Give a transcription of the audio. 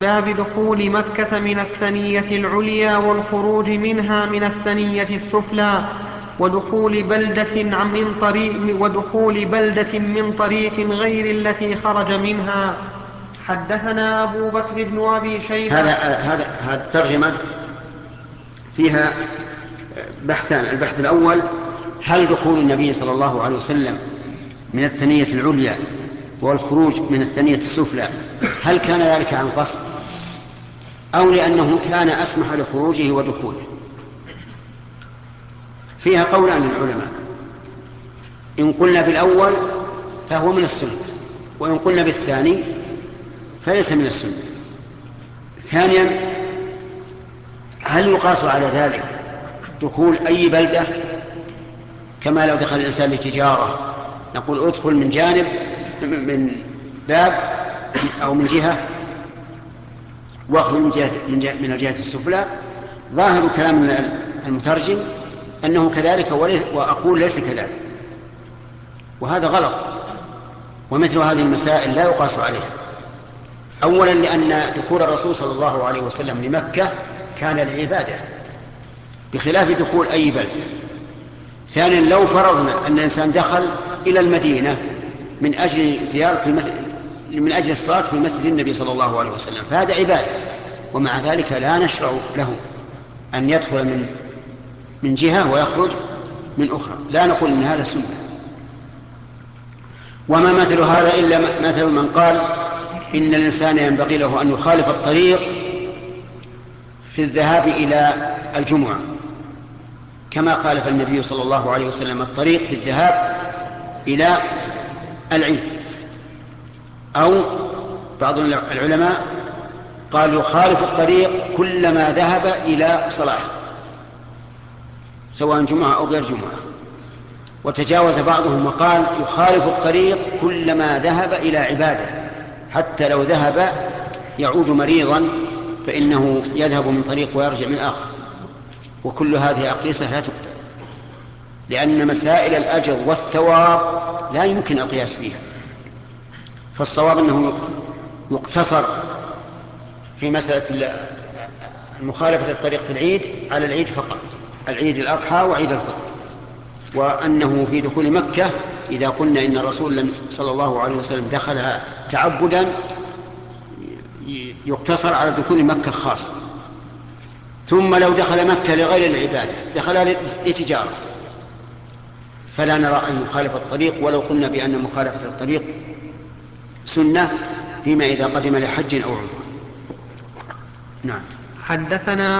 باب دخول مكة من الثنية العليا والخروج منها من الثنية السفلى ودخول بلدة من طريق غير التي خرج منها. حدثنا أبو بكر بن أبي شيبة. هذا الترجمة فيها بحثان. البحث الأول: هل دخول النبي صلى الله عليه وسلم من الثنية العليا والخروج من الثنية السفلى هل كان ذلك عن قصد أو لأنه كان أسمح لخروجه ودخوله؟ فيها قولان للعلماء: إن قلنا بالأول فهو من السنة، وإن قلنا بالثاني فليس من السنة. ثانيا: هل يقاس على ذلك دخول أي بلدة كما لو دخل الإنسان لتجارة، نقول ادخل من جانب من باب أو من جهة واخذ من الجهة السفلى؟ ظاهر كلام المترجم أنه كذلك، وأقول ليس كذلك، وهذا غلط. ومثل هذه المسائل لا يقاس عليها. أولا لأن دخول الرسول صلى الله عليه وسلم لمكة كان للعبادة بخلاف دخول أي بلد. ثانيا لو فرضنا أن الإنسان دخل إلى المدينة من أجل من أجل الصلاة في مسجد النبي صلى الله عليه وسلم فهذا عبادة، ومع ذلك لا نشرع له أن يدخل من جهة ويخرج من أخرى، لا نقول إن هذا سنة. وما مثل هذا إلا مثل من قال إن الإنسان ينبغي له أن يخالف الطريق في الذهاب إلى الجمعة كما خالف النبي صلى الله عليه وسلم الطريق في الذهاب إلى العيد. أو بعض العلماء قال يخالف الطريق كلما ذهب إلى صلاة سواء جمعة أو غير جمعة. وتجاوز بعضهم وقال يخالف الطريق كلما ذهب إلى عبادة، حتى لو ذهب يعود مريضا فإنه يذهب من طريق ويرجع من آخر. وكل هذه أقيسة لا تقبل، لأن مسائل الأجر والثواب لا يمكن القياس فيها. فالصواب أنه يقتصر في مسألة مخالفة الطريق في العيد على العيد فقط، العيد الأضحى وعيد الفطر. وأنه في دخول مكة إذا قلنا إن الرسول صلى الله عليه وسلم دخلها تعبدا يقتصر على دخول مكة خاص. ثم لو دخل مكة لغير العبادة، دخلها لتجارة، فلا نرى أن يخالف الطريق ولو قلنا بأن مخالفة الطريق سنة فيما إذا قدم لحج أو عمرة. نعم. حدثنا